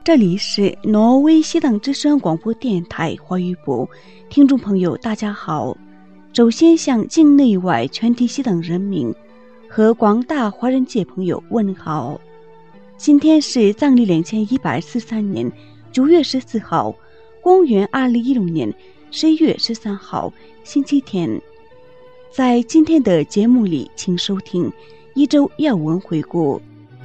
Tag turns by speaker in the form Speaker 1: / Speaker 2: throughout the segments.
Speaker 1: 这里是挪威西党之声广播电台华语部，听众朋友大家好。首先向境内外全体西党人民和广大华人界朋友问好。今天是藏历2143年9月14号，公元2016年11月13号，星期天。在今天的节目里，请收听一周要闻回顾。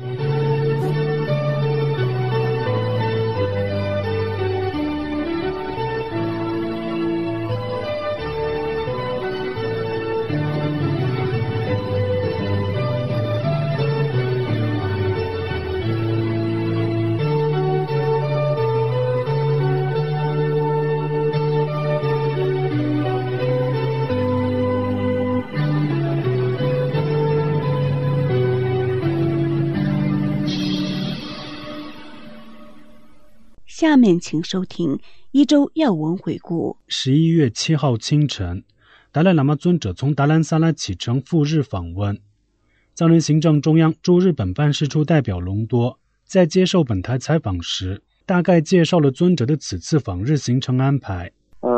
Speaker 1: 下面请收听一周要闻回顾。
Speaker 2: 11月7号清晨，达赖喇嘛尊者从达兰萨拉启程赴日访问。藏人行政中央驻日本办事处代表隆多在接受本台采访时，大概介绍了尊者的此次访日行程安排。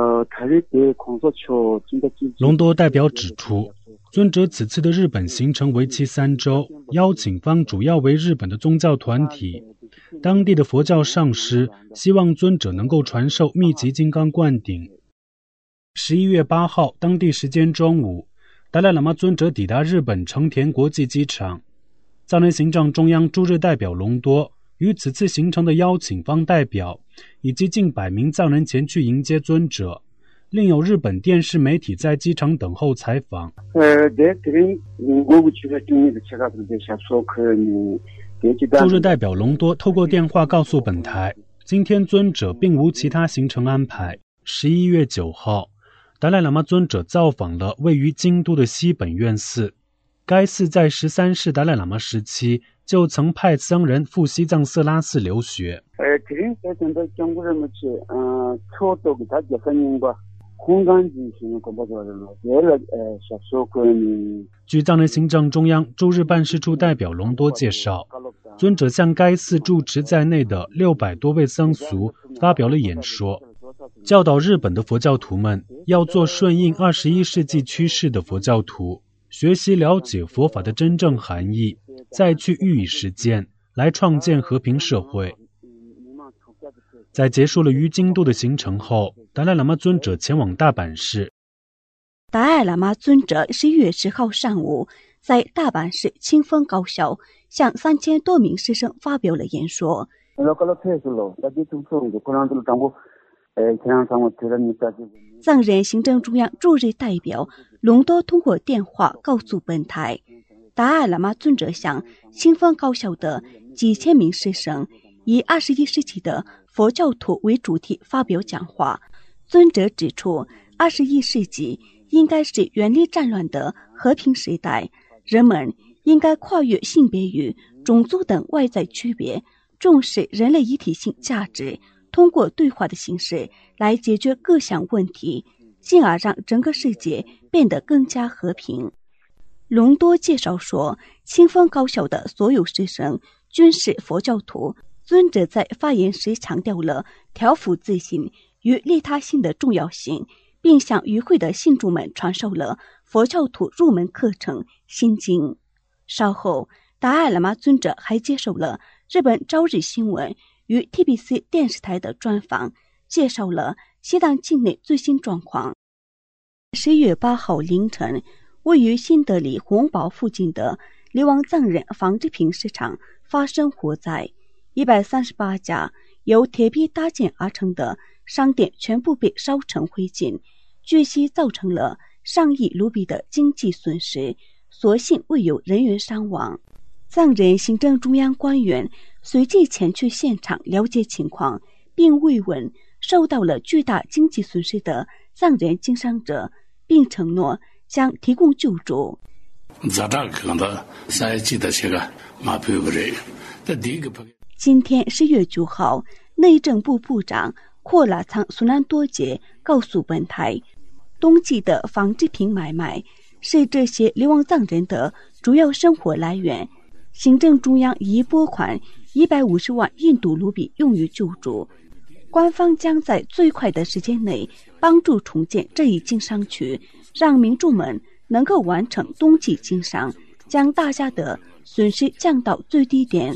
Speaker 2: 隆多代表指出，尊者此次的日本行程为期3周，邀请方主要为日本的宗教团体、当地的佛教上师，希望尊者能够传授密集金刚灌顶。11月8号当地时间中午，达赖喇嘛尊者抵达日本成田国际机场。藏人行政中央驻日代表隆多与此次行程的邀请方代表以及近100名藏人前去迎接尊者，另有日本电视媒体在机场等候采访。驻日代表隆多透过电话告诉本台，今天尊者并无其他行程安排。11月9号，达赖喇嘛尊者造访了位于京都的西本愿寺。该寺在13世达赖喇嘛时期就曾派僧人赴西藏色拉寺留学。据藏人行政中央驻日办事处代表隆多介绍，尊者向该寺住持在内的600多位僧俗发表了演说，教导日本的佛教徒们要做顺应21世纪趋势的佛教徒，学习了解佛法的真正含义，再去予以实践，来创建和平社会。在结束了于京都的行程后，达赖喇嘛尊者前往大阪市。
Speaker 1: 达赖喇嘛尊者11月10号上午在大阪市清风高校向3000多名师生发表了演说。藏人行政中央驻日代表隆多通过电话告诉本台，达赖喇嘛尊者向清风高校的几千名师生以21世纪的佛教徒为主题发表讲话。尊者指出，21世纪应该是远离战乱的和平时代，人们应该跨越性别与种族等外在区别，重视人类一体性价值，通过对话的形式来解决各项问题，进而让整个世界变得更加和平。隆多介绍说，清风高校的所有师生均是佛教徒。尊者在发言时强调了调伏自信与利他心的重要性，并向与会的信众们传授了佛教徒入门课程《心经》。稍后，达赖喇嘛尊者还接受了日本朝日新闻与 TBC 电视台的专访，介绍了西藏境内最新状况。11月8号凌晨，位于新德里红堡附近的流亡藏人纺织品市场发生火灾，138家由铁皮搭建而成的商店全部被烧成灰烬，据悉造成了上亿卢比的经济损失，所幸未有人员伤亡。藏人行政中央官员随即前去现场了解情况，并慰问受到了巨大经济损失的藏人经商者，并承诺将提供救助。今天10月9号，内政部部长阔拉仓苏南多杰告诉本台，冬季的纺织品买卖是这些流亡藏人的主要生活来源。行政中央已拨款 150万印度卢比用于救助。官方将在最快的时间内帮助重建这一经商区，让民众们能够完成冬季经商，将大家的损失降到最低点。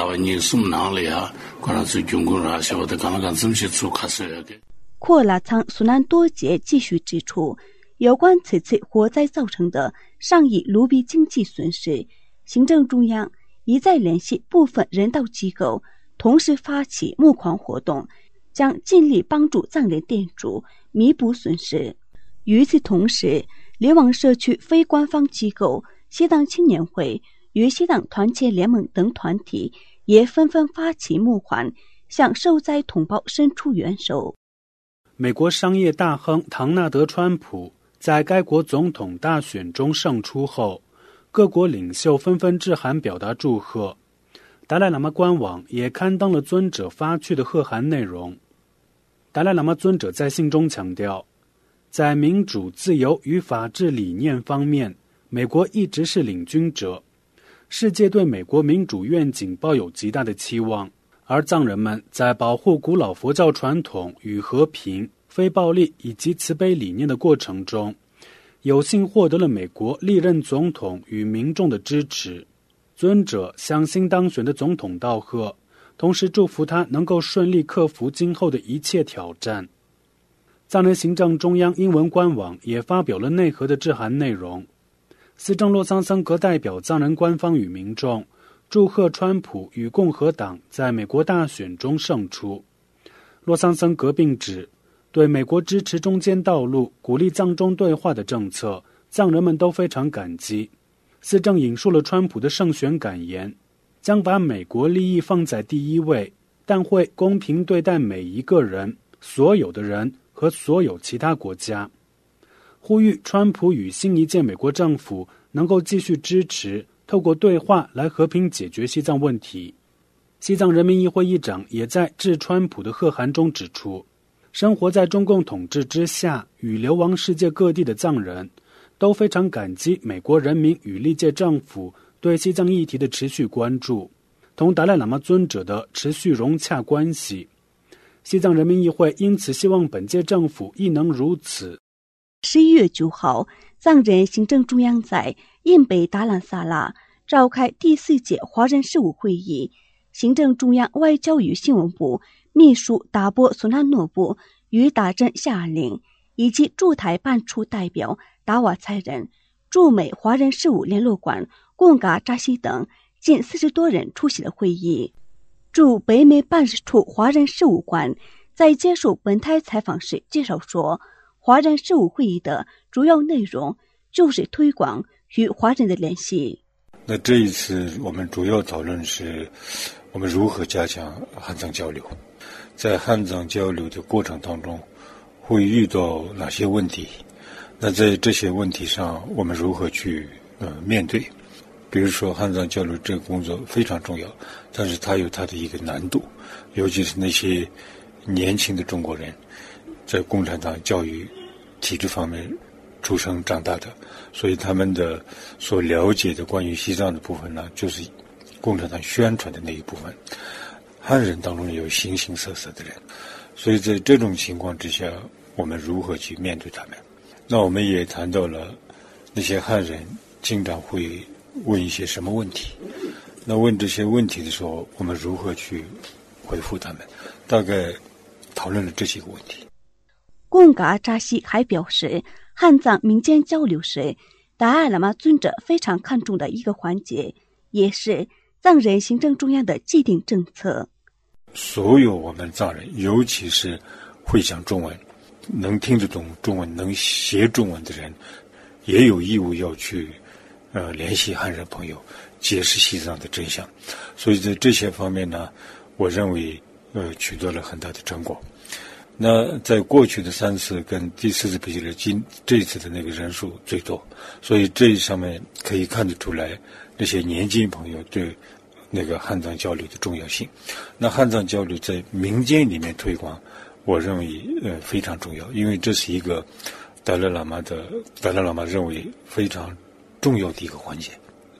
Speaker 1: 阔拉仓苏南多杰继续指出，有关此次火灾造成的上亿卢比经济损失，行政中央已在联系部分人道机构，同时发起募款活动，将尽力帮助藏人店主弥补损失。与此同时，流亡社区非官方机构西藏青年会与西藏团结联盟等团体也纷纷发起募款，向受灾同胞伸出援手。
Speaker 2: 美国商业大亨唐纳德·川普在该国总统大选中胜出后，各国领袖纷纷致函表达祝贺。达赖喇嘛官网也刊登了尊者发去的贺函内容。达赖喇嘛尊者在信中强调，在民主、自由与法治理念方面，美国一直是领军者。世界对美国民主愿景抱有极大的期望，而藏人们在保护古老佛教传统与和平、非暴力以及慈悲理念的过程中，有幸获得了美国历任总统与民众的支持。尊者向新当选的总统道贺，同时祝福他能够顺利克服今后的一切挑战。藏人行政中央英文官网也发表了内核的致函内容。司政洛桑森格代表藏人官方与民众祝贺川普与共和党在美国大选中胜出。洛桑森格并指，对美国支持中间道路、鼓励藏中对话的政策，藏人们都非常感激。司政引述了川普的胜选感言，将把美国利益放在第一位，但会公平对待每一个人、所有的人和所有其他国家。呼吁川普与新一届美国政府能够继续支持，透过对话来和平解决西藏问题。西藏人民议会议长也在致川普的贺函中指出，生活在中共统治之下与流亡世界各地的藏人都非常感激美国人民与历届政府对西藏议题的持续关注，同达赖喇嘛尊者的持续融洽关系。西藏人民议会因此希望本届政府亦能如此。
Speaker 1: 11月9号，藏人行政中央在印北达兰萨拉召开第4届华人事务会议，行政中央外交与新闻部秘书达波索纳诺布与达真下令，以及驻台办处代表达瓦才人、驻美华人事务联络官贡嘎扎西等近40多人出席了会议。驻北美办事处华人事务官在接受本台采访时介绍说，华人事务会议的主要内容就是推广与华人的联系。
Speaker 3: 那这一次我们主要讨论是我们如何加强汉藏交流，在汉藏交流的过程当中会遇到哪些问题，那在这些问题上我们如何去面对。比如说汉藏交流这个工作非常重要，但是它有它的一个难度，尤其是那些年轻的中国人在共产党教育体制方面出生长大的，所以他们的所了解的关于西藏的部分呢，就是共产党宣传的那一部分。汉人当中有形形色色的人，所以在这种情况之下，我们如何去面对他们？那我们也谈到了那些汉人经常会问一些什么问题，那问这些问题的时候，我们如何去回复他们？大概讨论了这几个问题。
Speaker 1: 贡嘎扎西还表示，汉藏民间交流是达赖喇嘛尊者非常看重的一个环节，也是藏人行政中央的既定政策。
Speaker 3: 所有我们藏人，尤其是会讲中文、能听得懂中文、能写中文的人，也有义务要去联系汉人朋友，解释西藏的真相。所以在这些方面呢，我认为取得了很大的成果。那在过去的3次跟第4次比起来，这一次的那个人数最多，所以这上面可以看得出来那些年轻朋友对那个汉藏交流的重要性。那汉藏交流在民间里面推广，我认为非常重要，因为这是一个达赖喇嘛认为非常重要的一个环节。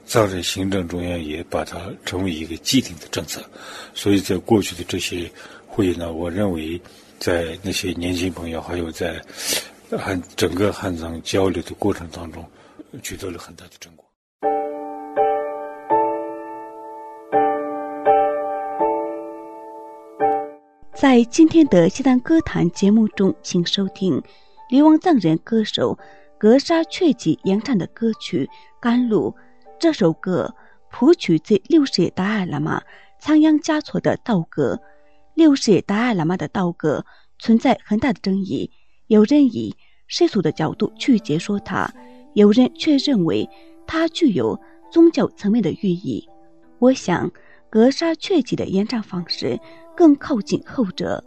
Speaker 3: 藏人行政中央也把它成为一个既定的政策。所以在过去的这些会议呢，我认为在那些年轻朋友还有在整个汉藏交流的过程当中取得了很大的成果。
Speaker 1: 在今天的西藏歌坛节目中，请收听流亡藏人歌手格沙确吉演唱的歌曲《甘露》。这首歌谱曲自六世达赖喇嘛仓央嘉措的道歌。六世达赖喇嘛的道歌存在很大的争议，有人以世俗的角度去解说它，有人却认为它具有宗教层面的寓意。我想格沙确吉的演唱方式更靠近后者。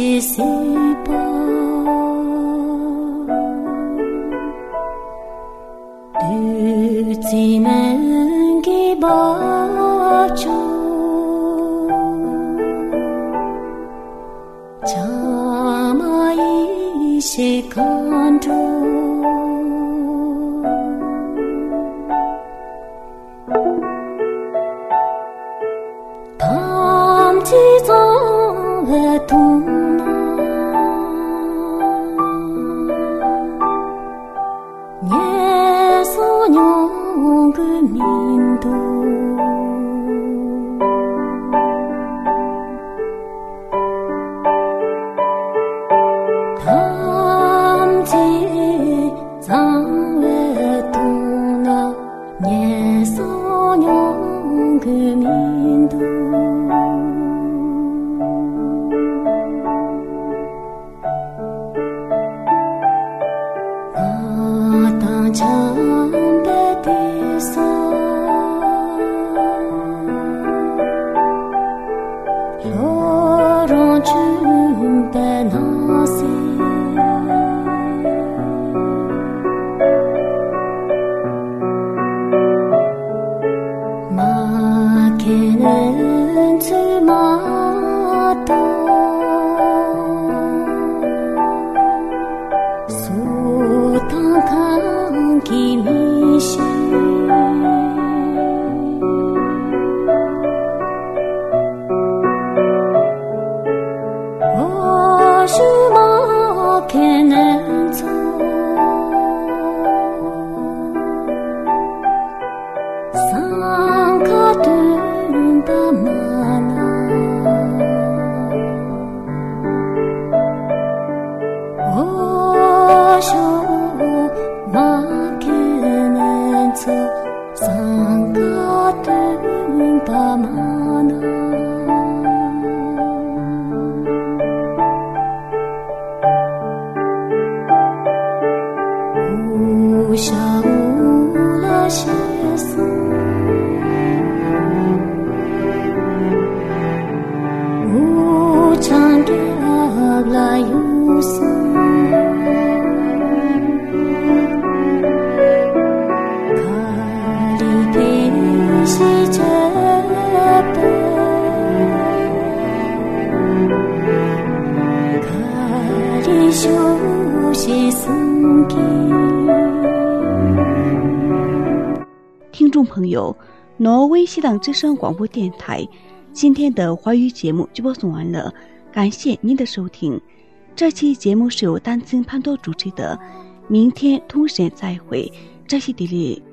Speaker 1: 听众朋友，挪威西藏之声广播电台今天的华语节目就播送完了，感谢您的收听。这期节目是由丹增潘多主持的，明天同时再会，这些地理。